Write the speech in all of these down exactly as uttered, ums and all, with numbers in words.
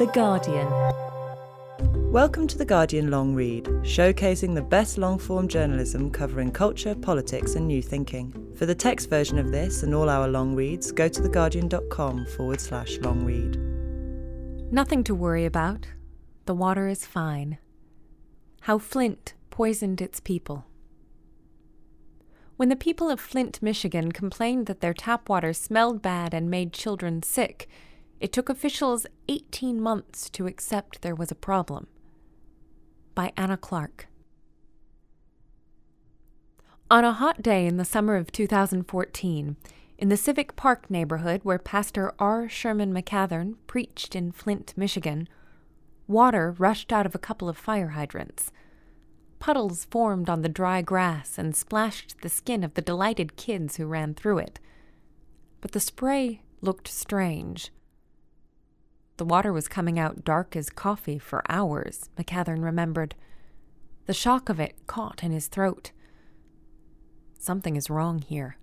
The Guardian. Welcome to The Guardian Long Read, showcasing the best long-form journalism covering culture, politics and new thinking. For the text version of this and all our long reads, go to theguardian.com forward slash long read. Nothing to worry about. The water is fine. How Flint poisoned its people. When the people of Flint, Michigan complained that their tap water smelled bad and made children sick, it took officials eighteen months to accept there was a problem. By Anna Clark. On a hot day in the summer of two thousand fourteen, in the Civic Park neighborhood where Pastor R. Sherman McCathern preached in Flint, Michigan, water rushed out of a couple of fire hydrants. Puddles formed on the dry grass and splashed the skin of the delighted kids who ran through it. But the spray looked strange. The water was coming out dark as coffee for hours, McCathern remembered. The shock of it caught in his throat. Something is wrong here.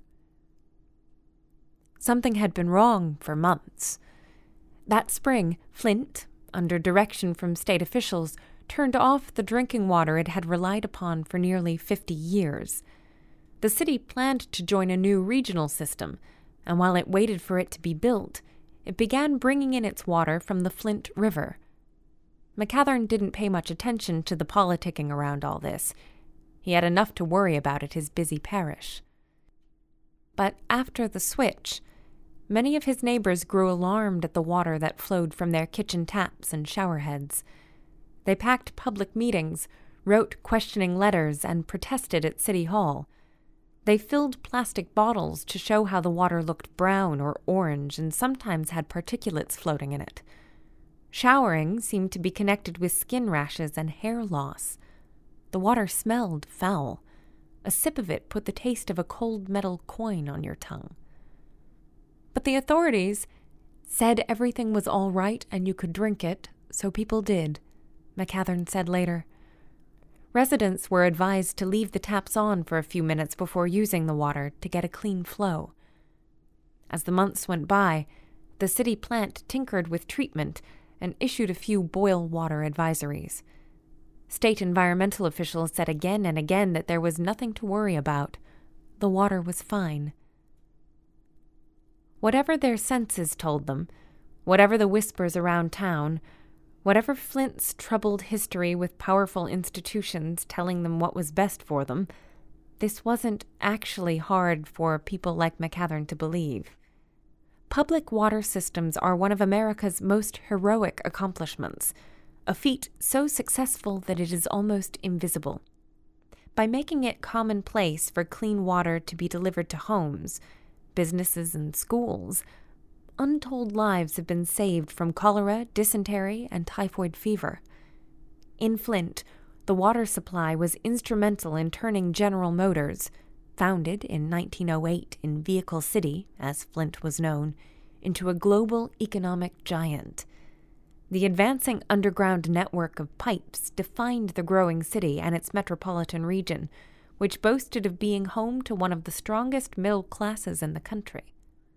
Something had been wrong for months. That spring, Flint, under direction from state officials, turned off the drinking water it had relied upon for nearly fifty years. The city planned to join a new regional system, and while it waited for it to be built, it began bringing in its water from the Flint River. McCathern didn't pay much attention to the politicking around all this. He had enough to worry about at his busy parish. But after the switch, many of his neighbors grew alarmed at the water that flowed from their kitchen taps and shower heads. They packed public meetings, wrote questioning letters, and protested at City Hall. They filled plastic bottles to show how the water looked brown or orange and sometimes had particulates floating in it. Showering seemed to be connected with skin rashes and hair loss. The water smelled foul. A sip of it put the taste of a cold metal coin on your tongue. But the authorities said everything was all right and you could drink it, so people did, McCathern said later. Residents were advised to leave the taps on for a few minutes before using the water to get a clean flow. As the months went by, the city plant tinkered with treatment and issued a few boil water advisories. State environmental officials said again and again that there was nothing to worry about. The water was fine. Whatever their senses told them, whatever the whispers around town, whatever Flint's troubled history with powerful institutions telling them what was best for them, this wasn't actually hard for people like McCathern to believe. Public water systems are one of America's most heroic accomplishments, a feat so successful that it is almost invisible. By making it commonplace for clean water to be delivered to homes, businesses, and schools, untold lives have been saved from cholera, dysentery, and typhoid fever. In Flint, the water supply was instrumental in turning General Motors, founded in nineteen oh eight in Vehicle City, as Flint was known, into a global economic giant. The advancing underground network of pipes defined the growing city and its metropolitan region, which boasted of being home to one of the strongest middle classes in the country.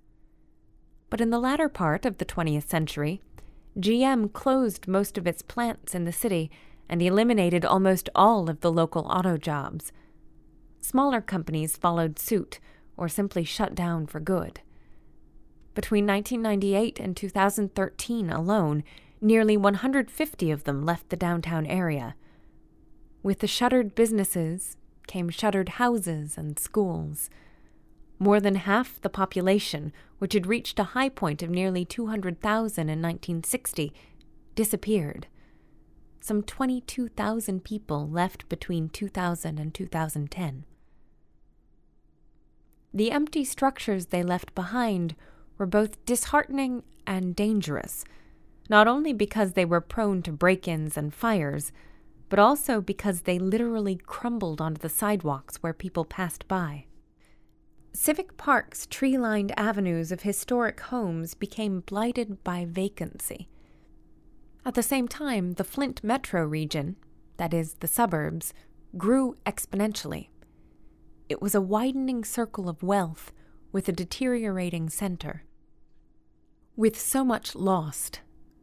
But in the latter part of the twentieth century, G M closed most of its plants in the city and eliminated almost all of the local auto jobs. Smaller companies followed suit or simply shut down for good. Between nineteen ninety-eight and two thousand thirteen alone, nearly one hundred fifty of them left the downtown area. With the shuttered businesses came shuttered houses and schools. More than half the population, which had reached a high point of nearly two hundred thousand in nineteen sixty, disappeared. Some twenty-two thousand people left between two thousand and two thousand ten. The empty structures they left behind were both disheartening and dangerous, not only because they were prone to break-ins and fires, but also because they literally crumbled onto the sidewalks where people passed by. Civic Park's tree-lined avenues of historic homes became blighted by vacancy. At the same time, the Flint metro region, that is, the suburbs, grew exponentially. It was a widening circle of wealth with a deteriorating center. With so much lost,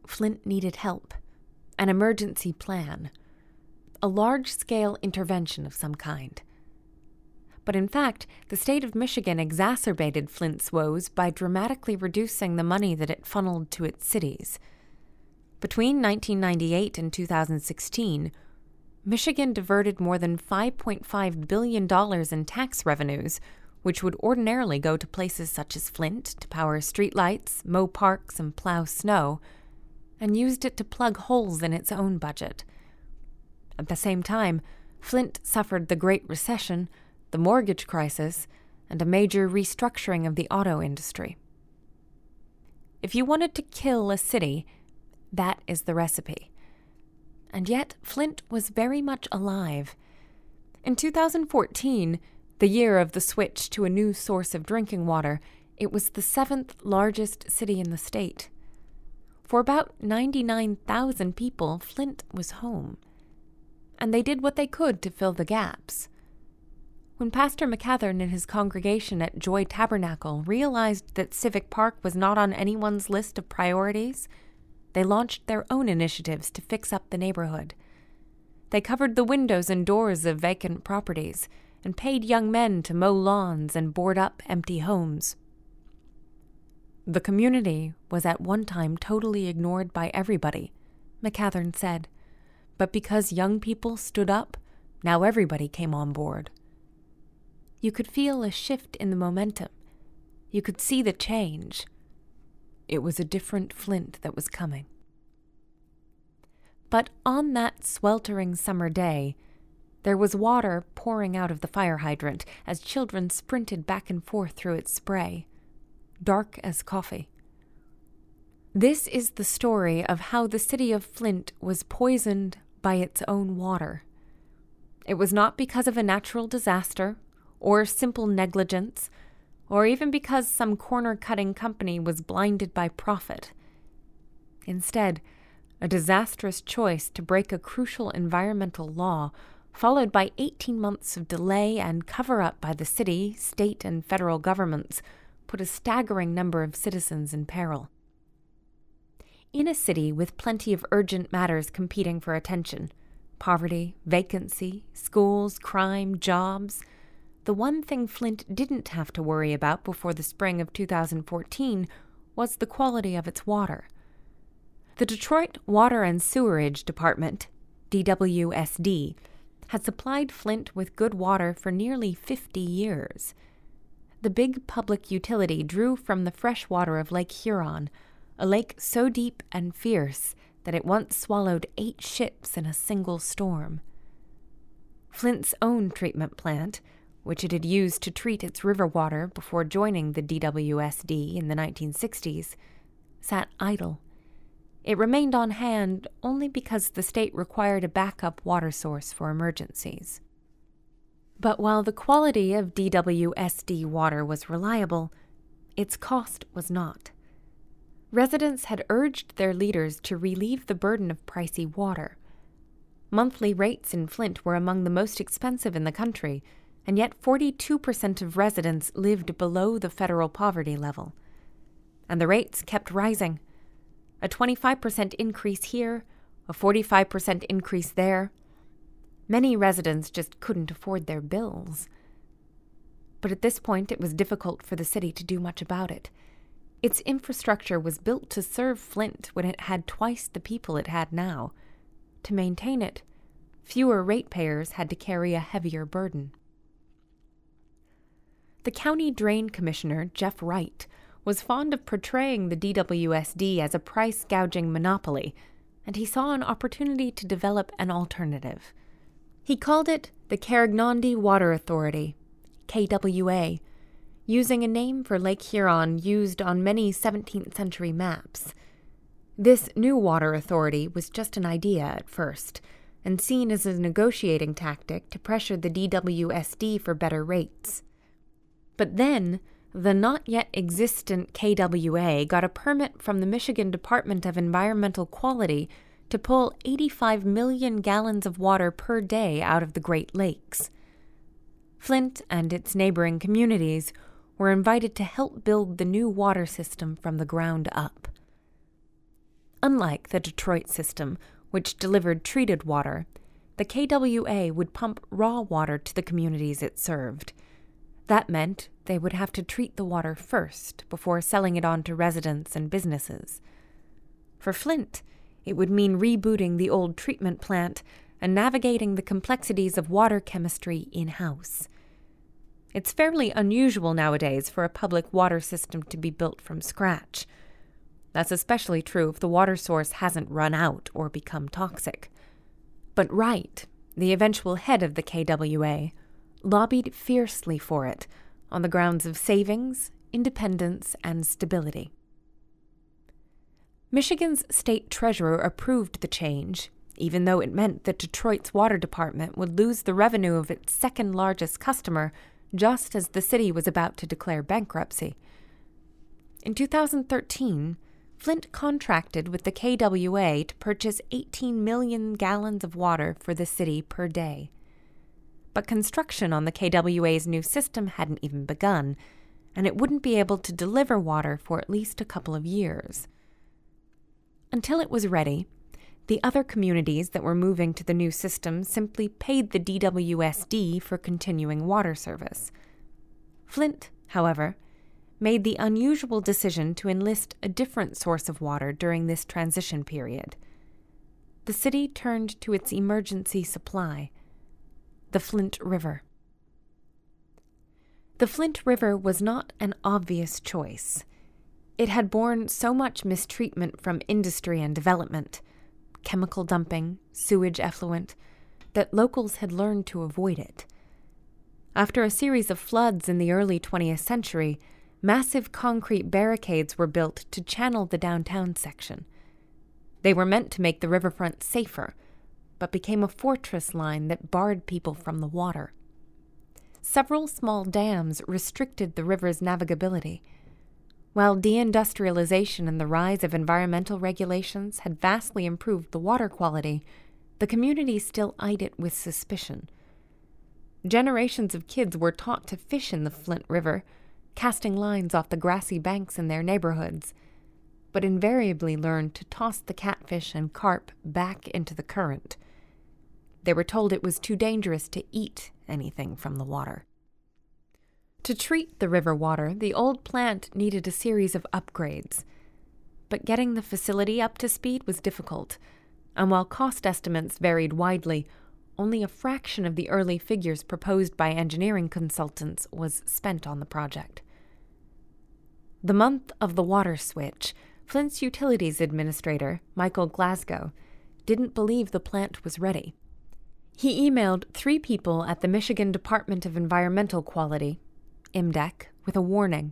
Flint needed help, an emergency plan, a large-scale intervention of some kind. But in fact, the state of Michigan exacerbated Flint's woes by dramatically reducing the money that it funneled to its cities. Between nineteen ninety-eight and two thousand sixteen, Michigan diverted more than five point five billion dollars in tax revenues, which would ordinarily go to places such as Flint to power streetlights, mow parks, and plow snow, and used it to plug holes in its own budget. At the same time, Flint suffered the Great Recession, the mortgage crisis, and a major restructuring of the auto industry. If you wanted to kill a city, that is the recipe. And yet, Flint was very much alive. In two thousand fourteen, the year of the switch to a new source of drinking water, it was the seventh largest city in the state. For about ninety-nine thousand people, Flint was home. And they did what they could to fill the gaps. When Pastor McCathern and his congregation at Joy Tabernacle realized that Civic Park was not on anyone's list of priorities, they launched their own initiatives to fix up the neighborhood. They covered the windows and doors of vacant properties and paid young men to mow lawns and board up empty homes. The community was at one time totally ignored by everybody, McCathern said, but because young people stood up, now everybody came on board. You could feel a shift in the momentum. You could see the change. It was a different Flint that was coming. But on that sweltering summer day, there was water pouring out of the fire hydrant as children sprinted back and forth through its spray, dark as coffee. This is the story of how the city of Flint was poisoned by its own water. It was not because of a natural disaster, or simple negligence, or even because some corner-cutting company was blinded by profit. Instead, a disastrous choice to break a crucial environmental law, followed by eighteen months of delay and cover-up by the city, state, and federal governments, put a staggering number of citizens in peril. In a city with plenty of urgent matters competing for attention, poverty, vacancy, schools, crime, jobs, the one thing Flint didn't have to worry about before the spring of two thousand fourteen was the quality of its water. The Detroit Water and Sewerage Department, D W S D, had supplied Flint with good water for nearly fifty years. The big public utility drew from the fresh water of Lake Huron, a lake so deep and fierce that it once swallowed eight ships in a single storm. Flint's own treatment plant, which it had used to treat its river water before joining the D W S D in the nineteen sixties, sat idle. It remained on hand only because the state required a backup water source for emergencies. But while the quality of D W S D water was reliable, its cost was not. Residents had urged their leaders to relieve the burden of pricey water. Monthly rates in Flint were among the most expensive in the country, and yet forty-two percent of residents lived below the federal poverty level. And the rates kept rising. A twenty-five percent increase here, a forty-five percent increase there. Many residents just couldn't afford their bills. But at this point, it was difficult for the city to do much about it. Its infrastructure was built to serve Flint when it had twice the people it had now. To maintain it, fewer ratepayers had to carry a heavier burden. The county drain commissioner, Jeff Wright, was fond of portraying the D W S D as a price-gouging monopoly, and he saw an opportunity to develop an alternative. He called it the Carignan Water Authority, K W A, using a name for Lake Huron used on many seventeenth century maps. This new water authority was just an idea at first, and seen as a negotiating tactic to pressure the D W S D for better rates. But then, the not-yet-existent K W A got a permit from the Michigan Department of Environmental Quality to pull eighty-five million gallons of water per day out of the Great Lakes. Flint and its neighboring communities were invited to help build the new water system from the ground up. Unlike the Detroit system, which delivered treated water, the K W A would pump raw water to the communities it served. That meant they would have to treat the water first before selling it on to residents and businesses. For Flint, it would mean rebooting the old treatment plant and navigating the complexities of water chemistry in-house. It's fairly unusual nowadays for a public water system to be built from scratch. That's especially true if the water source hasn't run out or become toxic. But Wright, the eventual head of the K W A, lobbied fiercely for it on the grounds of savings, independence, and stability. Michigan's state treasurer approved the change, even though it meant that Detroit's water department would lose the revenue of its second largest customer just as the city was about to declare bankruptcy. In two thousand thirteen, Flint contracted with the K W A to purchase eighteen million gallons of water for the city per day. But construction on the K W A's new system hadn't even begun, and it wouldn't be able to deliver water for at least a couple of years. Until it was ready, the other communities that were moving to the new system simply paid the D W S D for continuing water service. Flint, however, made the unusual decision to enlist a different source of water during this transition period. The city turned to its emergency supply, the Flint River. The Flint River was not an obvious choice. It had borne so much mistreatment from industry and development, chemical dumping, sewage effluent, that locals had learned to avoid it. After a series of floods in the early twentieth century, massive concrete barricades were built to channel the downtown section. They were meant to make the riverfront safer, but became a fortress line that barred people from the water. Several small dams restricted the river's navigability. While deindustrialization and the rise of environmental regulations had vastly improved the water quality, the community still eyed it with suspicion. Generations of kids were taught to fish in the Flint River, casting lines off the grassy banks in their neighborhoods, but invariably learned to toss the catfish and carp back into the current. They were told it was too dangerous to eat anything from the water. To treat the river water, the old plant needed a series of upgrades. But getting the facility up to speed was difficult, and while cost estimates varied widely, only a fraction of the early figures proposed by engineering consultants was spent on the project. The month of the water switch, Flint's utilities administrator, Michael Glasgow, didn't believe the plant was ready. He emailed three people at the Michigan Department of Environmental Quality, M D E C, with a warning.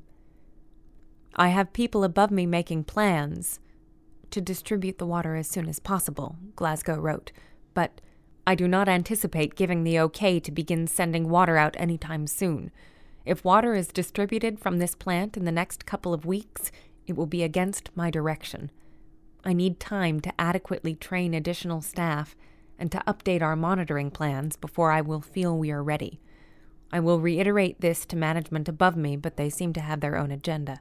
"I have people above me making plans to distribute the water as soon as possible," Glasgow wrote, "but I do not anticipate giving the okay to begin sending water out anytime soon. If water is distributed from this plant in the next couple of weeks, it will be against my direction. I need time to adequately train additional staff and to update our monitoring plans before I will feel we are ready. I will reiterate this to management above me, but they seem to have their own agenda."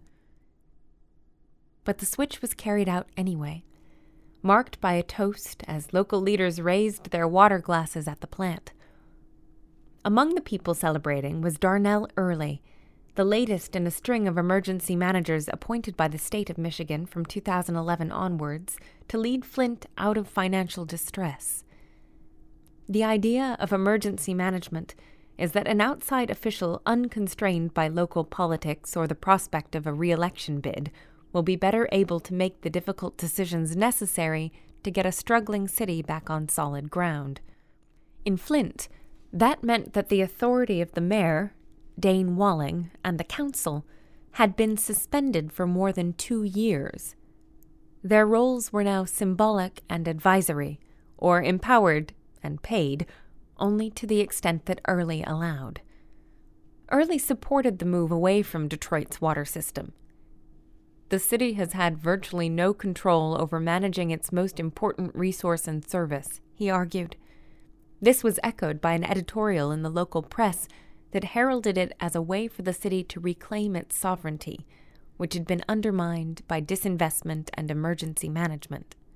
But the switch was carried out anyway, marked by a toast as local leaders raised their water glasses at the plant. Among the people celebrating was Darnell Early, the latest in a string of emergency managers appointed by the state of Michigan from two thousand eleven onwards to lead Flint out of financial distress. The idea of emergency management is that an outside official unconstrained by local politics or the prospect of a re-election bid will be better able to make the difficult decisions necessary to get a struggling city back on solid ground. In Flint, that meant that the authority of the mayor, Dane Walling, and the council had been suspended for more than two years. Their roles were now symbolic and advisory, or empowered and paid, only to the extent that Early allowed. Early supported the move away from Detroit's water system. The city has had virtually no control over managing its most important resource and service, he argued. This was echoed by an editorial in the local press that heralded it as a way for the city to reclaim its sovereignty, which had been undermined by disinvestment and emergency management.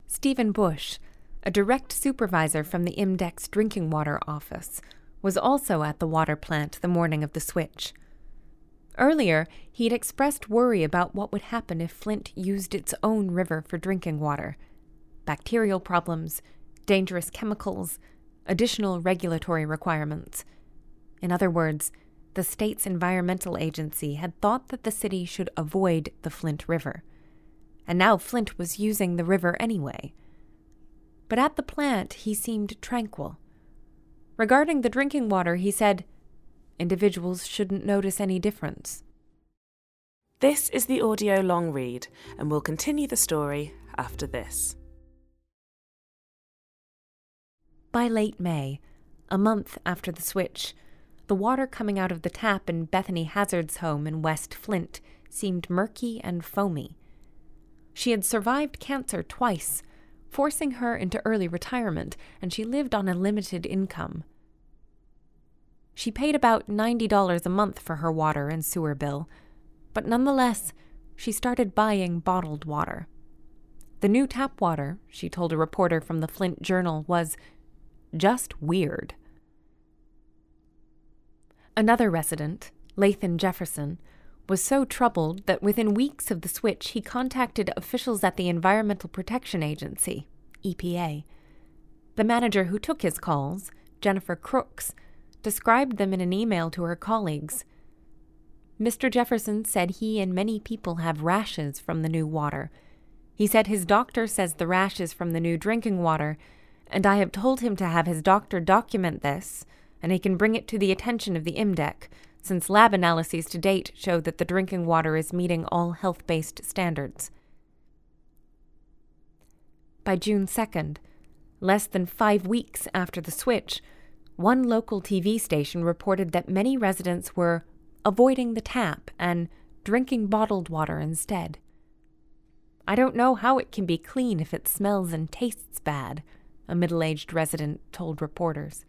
Stephen Bush, a direct supervisor from the I M D E C's drinking water office, was also at the water plant the morning of the switch. Earlier, he had expressed worry about what would happen if Flint used its own river for drinking water. Bacterial problems, dangerous chemicals, additional regulatory requirements. In other words, the state's environmental agency had thought that the city should avoid the Flint River. And now Flint was using the river anyway. But at the plant, he seemed tranquil. Regarding the drinking water, he said, individuals shouldn't notice any difference. This is the audio long read, and we'll continue the story after this. By late May, a month after the switch, the water coming out of the tap in Bethany Hazard's home in West Flint seemed murky and foamy. She had survived cancer twice, forcing her into early retirement, and she lived on a limited income. She paid about ninety dollars a month for her water and sewer bill, but nonetheless, she started buying bottled water. The new tap water, she told a reporter from the Flint Journal, was just weird. Another resident, Lathan Jefferson, was so troubled that within weeks of the switch he contacted officials at the Environmental Protection Agency, E P A. The manager who took his calls, Jennifer Crooks, described them in an email to her colleagues. Mister Jefferson said he and many people have rashes from the new water. He said his doctor says the rash is from the new drinking water, and I have told him to have his doctor document this, and he can bring it to the attention of the I M D E C, since lab analyses to date show that the drinking water is meeting all health-based standards. By June second, less than five weeks after the switch, one local T V station reported that many residents were avoiding the tap and drinking bottled water instead. I don't know how it can be clean if it smells and tastes bad, a middle-aged resident told reporters.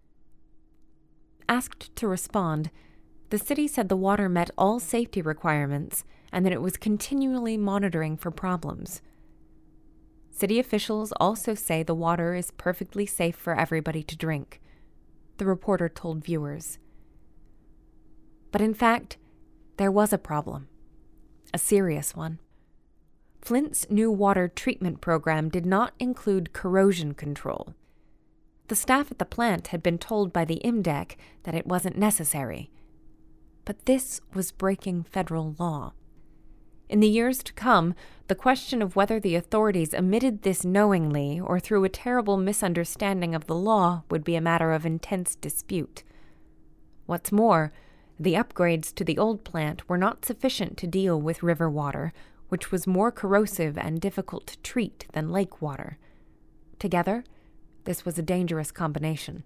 Asked to respond, the city said the water met all safety requirements and that it was continually monitoring for problems. City officials also say the water is perfectly safe for everybody to drink, the reporter told viewers. But in fact, there was a problem, a serious one. Flint's new water treatment program did not include corrosion control. The staff at the plant had been told by the I M D E C that it wasn't necessary. But this was breaking federal law. In the years to come, the question of whether the authorities omitted this knowingly or through a terrible misunderstanding of the law would be a matter of intense dispute. What's more, the upgrades to the old plant were not sufficient to deal with river water, which was more corrosive and difficult to treat than lake water. Together, this was a dangerous combination.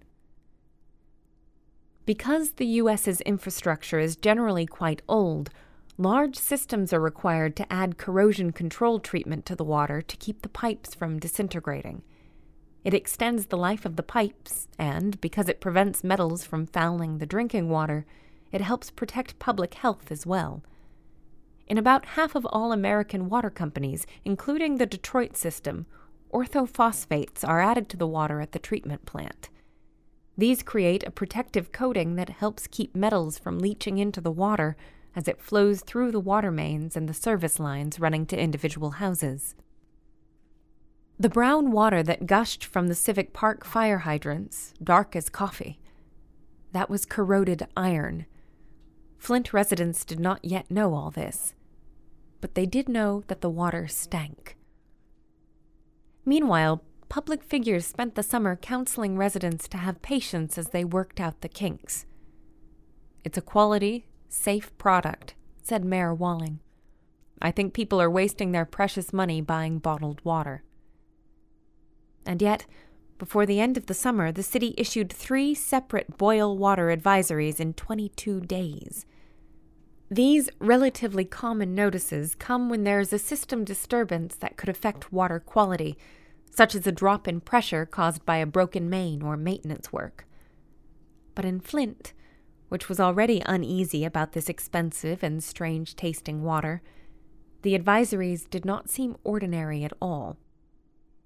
Because the U S's infrastructure is generally quite old, large systems are required to add corrosion control treatment to the water to keep the pipes from disintegrating. It extends the life of the pipes, and because it prevents metals from fouling the drinking water, it helps protect public health as well. In about half of all American water companies, including the Detroit system, orthophosphates are added to the water at the treatment plant. These create a protective coating that helps keep metals from leaching into the water as it flows through the water mains and the service lines running to individual houses. The brown water that gushed from the Civic Park fire hydrants, dark as coffee, that was corroded iron. Flint residents did not yet know all this, but they did know that the water stank. Meanwhile, public figures spent the summer counseling residents to have patience as they worked out the kinks. It's a quality, safe product, said Mayor Walling. I think people are wasting their precious money buying bottled water. And yet, before the end of the summer, the city issued three separate boil water advisories in twenty-two days. These relatively common notices come when there is a system disturbance that could affect water quality, such as a drop in pressure caused by a broken main or maintenance work. But in Flint, which was already uneasy about this expensive and strange-tasting water, the advisories did not seem ordinary at all.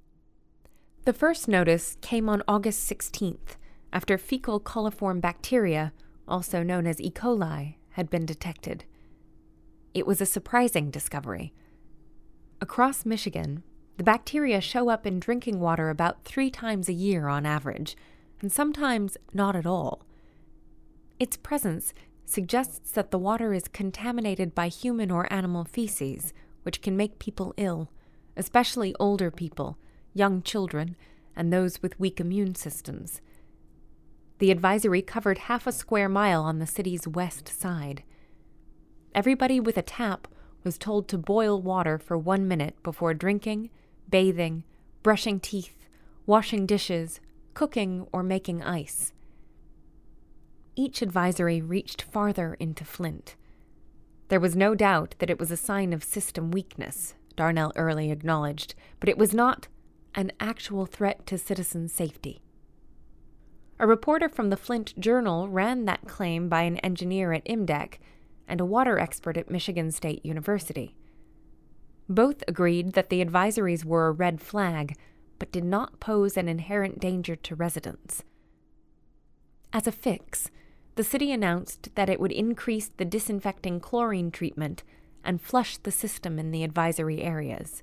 The first notice came on August sixteenth, after fecal coliform bacteria, also known as E. coli, had been detected. It was a surprising discovery. Across Michigan, the bacteria show up in drinking water about three times a year on average, and sometimes not at all. Its presence suggests that the water is contaminated by human or animal feces, which can make people ill, especially older people, young children, and those with weak immune systems. The advisory covered half a square mile on the city's west side. Everybody with a tap was told to boil water for one minute before drinking, bathing, brushing teeth, washing dishes, cooking, or making ice. Each advisory reached farther into Flint. There was no doubt that it was a sign of system weakness, Darnell Early acknowledged, but it was not an actual threat to citizen safety. A reporter from the Flint Journal ran that claim by an engineer at I M D E C and a water expert at Michigan State University. Both agreed that the advisories were a red flag, but did not pose an inherent danger to residents. As a fix, the city announced that it would increase the disinfecting chlorine treatment and flush the system in the advisory areas.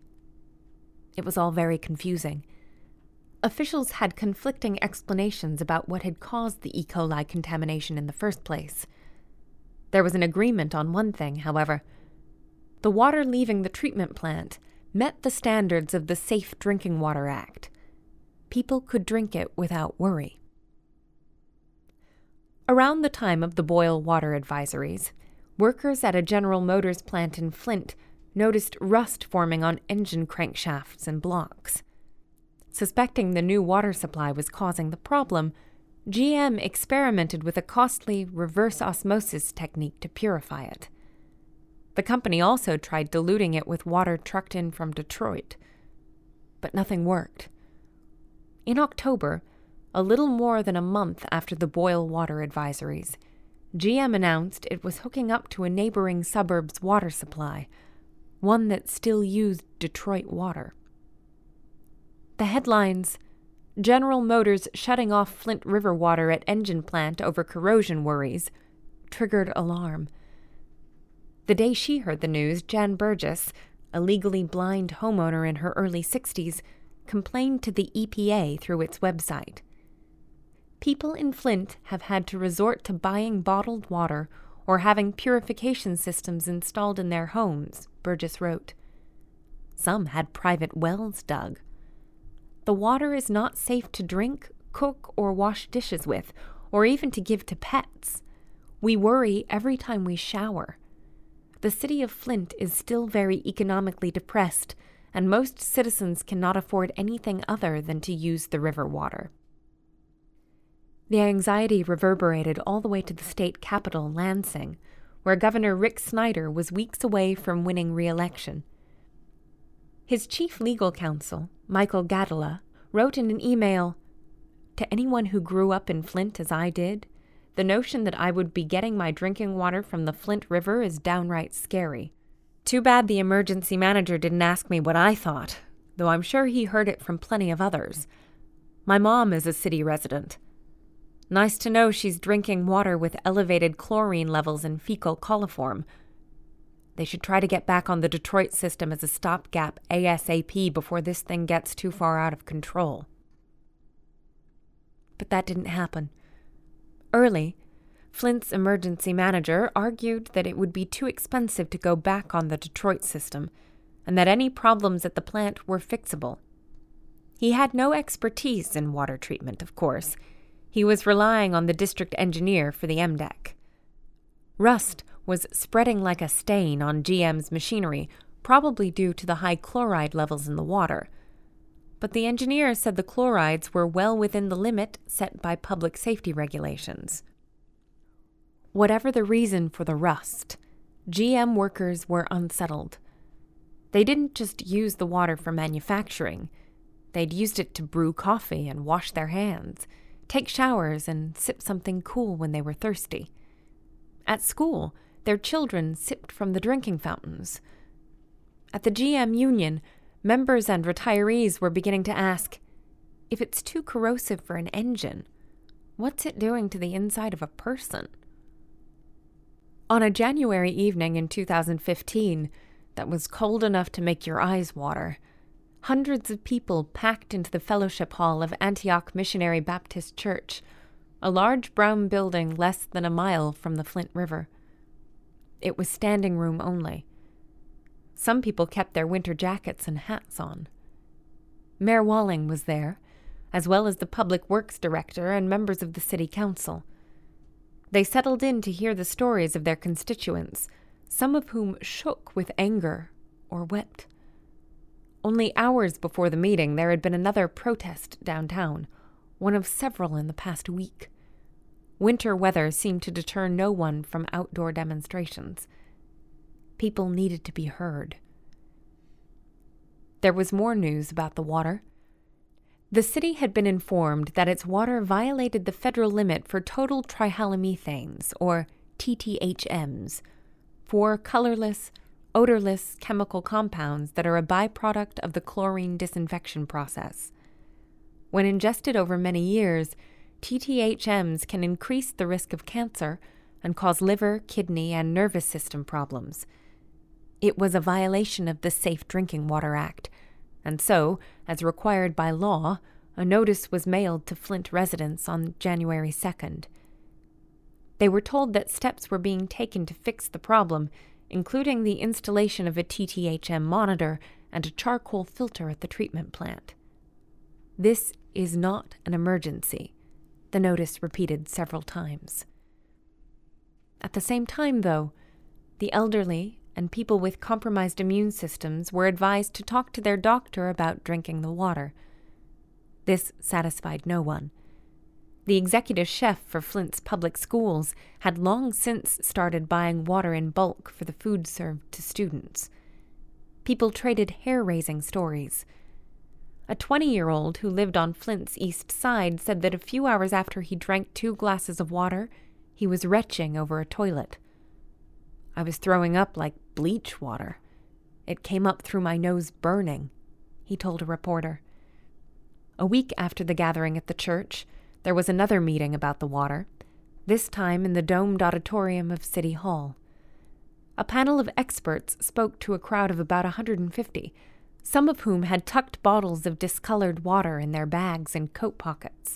It was all very confusing. Officials had conflicting explanations about what had caused the E. coli contamination in the first place. There was an agreement on one thing, however. The water leaving the treatment plant met the standards of the Safe Drinking Water Act. People could drink it without worry. Around the time of the boil water advisories, workers at a General Motors plant in Flint noticed rust forming on engine crankshafts and blocks. Suspecting the new water supply was causing the problem, G M experimented with a costly reverse osmosis technique to purify it. The company also tried diluting it with water trucked in from Detroit. But nothing worked. In October, a little more than a month after the boil water advisories, G M announced it was hooking up to a neighboring suburb's water supply, one that still used Detroit water. The headlines, General Motors shutting off Flint River water at engine plant over corrosion worries, triggered alarm. The day she heard the news, Jan Burgess, a legally blind homeowner in her early sixties, complained to the E P A through its website. People in Flint have had to resort to buying bottled water or having purification systems installed in their homes, Burgess wrote. Some had private wells dug. The water is not safe to drink, cook, or wash dishes with, or even to give to pets. We worry every time we shower. The city of Flint is still very economically depressed, and most citizens cannot afford anything other than to use the river water. The anxiety reverberated all the way to the state capital, Lansing, where Governor Rick Snyder was weeks away from winning re-election. His chief legal counsel, Michael Gadala, wrote in an email, "To anyone who grew up in Flint as I did, the notion that I would be getting my drinking water from the Flint River is downright scary. Too bad the emergency manager didn't ask me what I thought, though I'm sure he heard it from plenty of others. My mom is a city resident. Nice to know she's drinking water with elevated chlorine levels in fecal coliform. They should try to get back on the Detroit system as a stopgap ASAP before this thing gets too far out of control." But that didn't happen. Early, Flint's emergency manager argued that it would be too expensive to go back on the Detroit system, and that any problems at the plant were fixable. He had no expertise in water treatment, of course. He was relying on the district engineer for the M D E C. Rust was spreading like a stain on G M's machinery, probably due to the high chloride levels in the water. But the engineer said the chlorides were well within the limit set by public safety regulations. Whatever the reason for the rust, G M workers were unsettled. They didn't just use the water for manufacturing. They'd used it to brew coffee and wash their hands, take showers, and sip something cool when they were thirsty. At school, their children sipped from the drinking fountains. At the G M union, members and retirees were beginning to ask, if it's too corrosive for an engine, what's it doing to the inside of a person? On a January evening in two thousand fifteen that was cold enough to make your eyes water, hundreds of people packed into the fellowship hall of Antioch Missionary Baptist Church, a large brown building less than a mile from the Flint River. It was standing room only. Some people kept their winter jackets and hats on. Mayor Walling was there, as well as the Public Works Director and members of the City Council. They settled in to hear the stories of their constituents, some of whom shook with anger or wept. Only hours before the meeting, there had been another protest downtown, one of several in the past week. Winter weather seemed to deter no one from outdoor demonstrations. People needed to be heard. There was more news about the water. The city had been informed that its water violated the federal limit for total trihalomethanes, or T T H Ms, four colorless, odorless chemical compounds that are a byproduct of the chlorine disinfection process. When ingested over many years, T T H Ms can increase the risk of cancer and cause liver, kidney, and nervous system problems. It was a violation of the Safe Drinking Water Act, and so, as required by law, a notice was mailed to Flint residents on January second. They were told that steps were being taken to fix the problem, including the installation of a T T H M monitor and a charcoal filter at the treatment plant. This is not an emergency, the notice repeated several times. At the same time, though, the elderly and people with compromised immune systems were advised to talk to their doctor about drinking the water. This satisfied no one. The executive chef for Flint's public schools had long since started buying water in bulk for the food served to students. People traded hair-raising stories. A twenty-year-old who lived on Flint's east side said that a few hours after he drank two glasses of water, he was retching over a toilet. I was throwing up like bleach water. It came up through my nose burning, he told a reporter. A week after the gathering at the church, there was another meeting about the water, this time in the domed auditorium of City Hall. A panel of experts spoke to a crowd of about one hundred fifty, some of whom had tucked bottles of discolored water in their bags and coat pockets.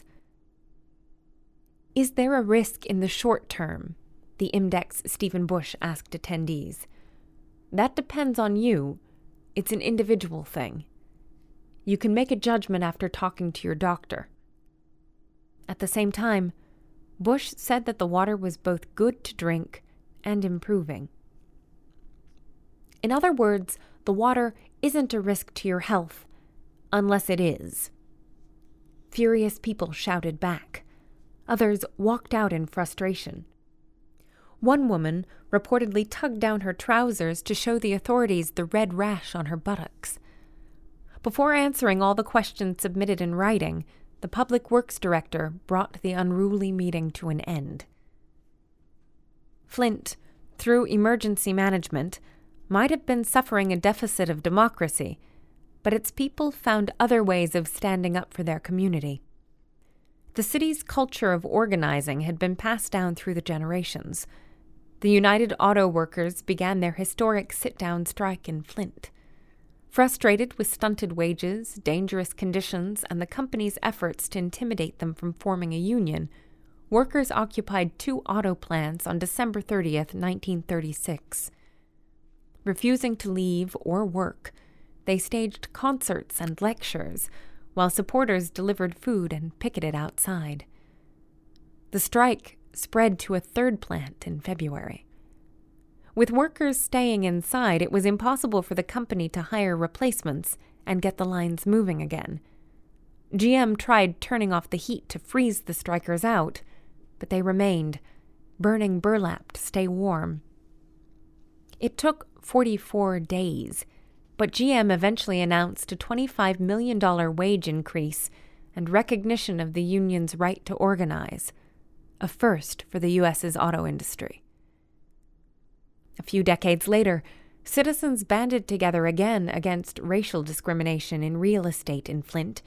Is there a risk in the short term? The I M D E C's Stephen Bush asked attendees. That depends on you. It's an individual thing. You can make a judgment after talking to your doctor. At the same time, Bush said that the water was both good to drink and improving. In other words, the water isn't a risk to your health, unless it is. Furious people shouted back. Others walked out in frustration. One woman reportedly tugged down her trousers to show the authorities the red rash on her buttocks. Before answering all the questions submitted in writing, the Public Works Director brought the unruly meeting to an end. Flint, through emergency management, might have been suffering a deficit of democracy, but its people found other ways of standing up for their community. The city's culture of organizing had been passed down through the generations. The United Auto Workers began their historic sit-down strike in Flint. Frustrated with stunted wages, dangerous conditions, and the company's efforts to intimidate them from forming a union, workers occupied two auto plants on December thirtieth, nineteen thirty-six. Refusing to leave or work, they staged concerts and lectures, while supporters delivered food and picketed outside. The strike spread to a third plant in February. With workers staying inside, it was impossible for the company to hire replacements and get the lines moving again. G M tried turning off the heat to freeze the strikers out, but they remained, burning burlap to stay warm. It took forty-four days, but G M eventually announced a twenty-five million dollars wage increase and recognition of the union's right to organize, a first for the U S's auto industry. A few decades later, citizens banded together again against racial discrimination in real estate in Flint,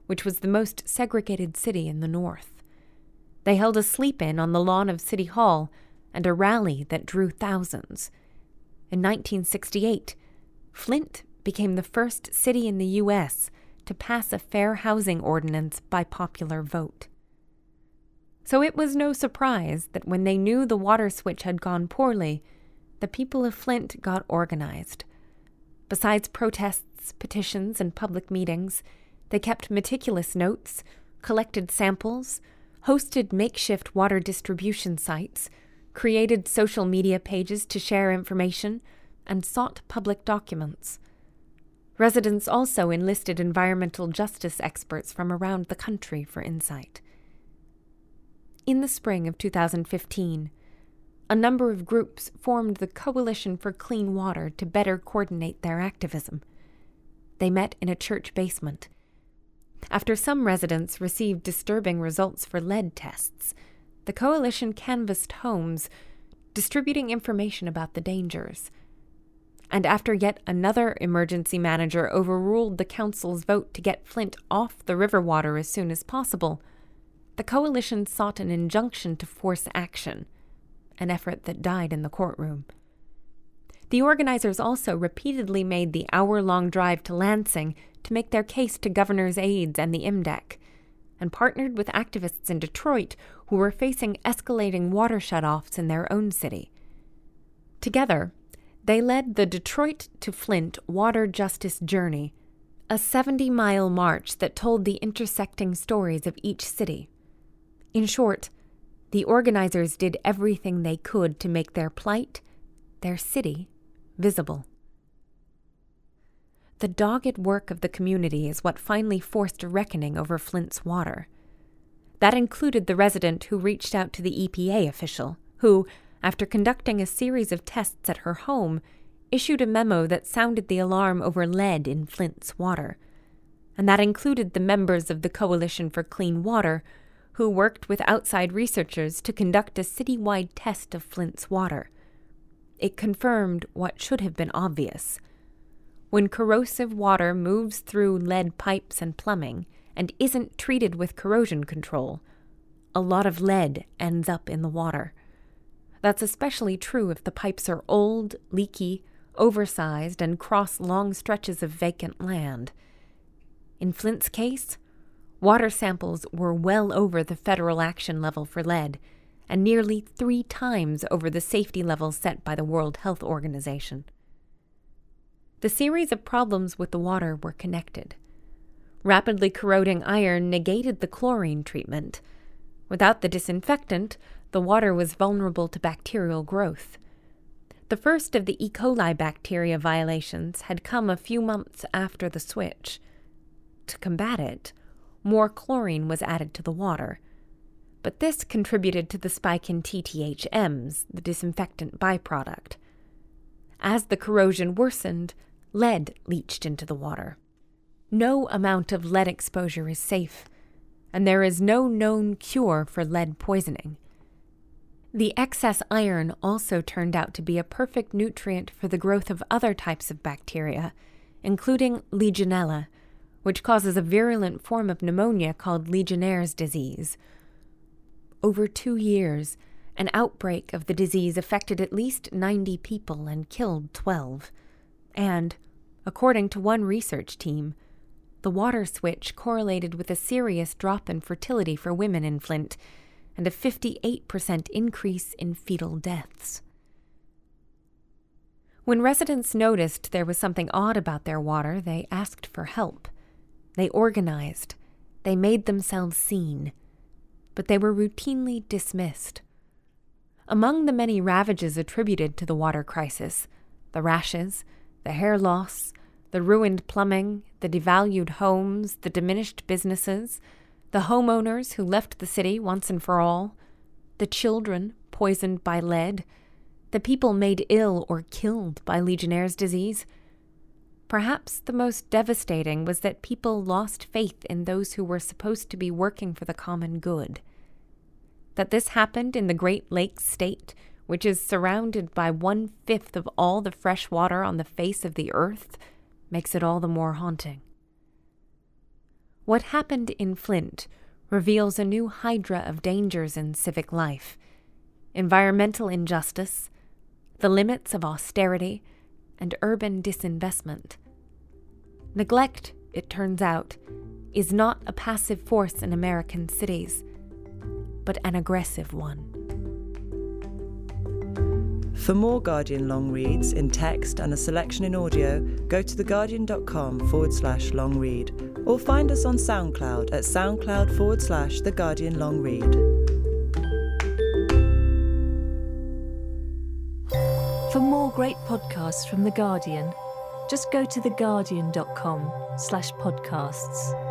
which was the most segregated city in the North. They held a sleep-in on the lawn of City Hall and a rally that drew thousands. In nineteen sixty-eight, Flint became the first city in the U S to pass a fair housing ordinance by popular vote. So it was no surprise that when they knew the water switch had gone poorly, the people of Flint got organized. Besides protests, petitions, and public meetings, they kept meticulous notes, collected samples, hosted makeshift water distribution sites, created social media pages to share information, and sought public documents. Residents also enlisted environmental justice experts from around the country for insight. In the spring of two thousand fifteen, a number of groups formed the Coalition for Clean Water to better coordinate their activism. They met in a church basement. After some residents received disturbing results for lead tests, the coalition canvassed homes, distributing information about the dangers. And after yet another emergency manager overruled the council's vote to get Flint off the river water as soon as possible, the coalition sought an injunction to force action, an effort that died in the courtroom. The organizers also repeatedly made the hour-long drive to Lansing to make their case to governor's aides and the I M D E C, and partnered with activists in Detroit who were facing escalating water shutoffs in their own city. Together, they led the Detroit to Flint Water Justice Journey, a seventy-mile march that told the intersecting stories of each city. In short, the organizers did everything they could to make their plight, their city, visible. The dogged work of the community is what finally forced a reckoning over Flint's water. That included the resident who reached out to the E P A official, who, after conducting a series of tests at her home, issued a memo that sounded the alarm over lead in Flint's water. And that included the members of the Coalition for Clean Water, who worked with outside researchers to conduct a citywide test of Flint's water. It confirmed what should have been obvious. When corrosive water moves through lead pipes and plumbing and isn't treated with corrosion control, a lot of lead ends up in the water. That's especially true if the pipes are old, leaky, oversized, and cross long stretches of vacant land. In Flint's case, water samples were well over the federal action level for lead, and nearly three times over the safety level set by the World Health Organization. The series of problems with the water were connected. Rapidly corroding iron negated the chlorine treatment. Without the disinfectant, the water was vulnerable to bacterial growth. The first of the E. coli bacteria violations had come a few months after the switch. To combat it, more chlorine was added to the water. But this contributed to the spike in T T H Ms, the disinfectant byproduct. As the corrosion worsened, lead leached into the water. No amount of lead exposure is safe, and there is no known cure for lead poisoning. The excess iron also turned out to be a perfect nutrient for the growth of other types of bacteria, including Legionella, which causes a virulent form of pneumonia called Legionnaire's disease. Over two years, an outbreak of the disease affected at least ninety people and killed twelve. And, according to one research team, the water switch correlated with a serious drop in fertility for women in Flint and a fifty-eight percent increase in fetal deaths. When residents noticed there was something odd about their water, they asked for help. They organized. They made themselves seen. But they were routinely dismissed. Among the many ravages attributed to the water crisis, the rashes, the hair loss, the ruined plumbing, the devalued homes, the diminished businesses, the homeowners who left the city once and for all, the children poisoned by lead, the people made ill or killed by Legionnaire's disease. Perhaps the most devastating was that people lost faith in those who were supposed to be working for the common good. That this happened in the Great Lakes state, which is surrounded by one-fifth of all the fresh water on the face of the earth, makes it all the more haunting. What happened in Flint reveals a new hydra of dangers in civic life: environmental injustice, the limits of austerity, and urban disinvestment. Neglect, it turns out, is not a passive force in American cities, but an aggressive one. For more Guardian long reads in text and a selection in audio, go to theguardian.com forward slash long read, or find us on SoundCloud at soundcloud forward slash The Guardian Long Read. For more great podcasts from The Guardian, just go to theguardian.com slash podcasts.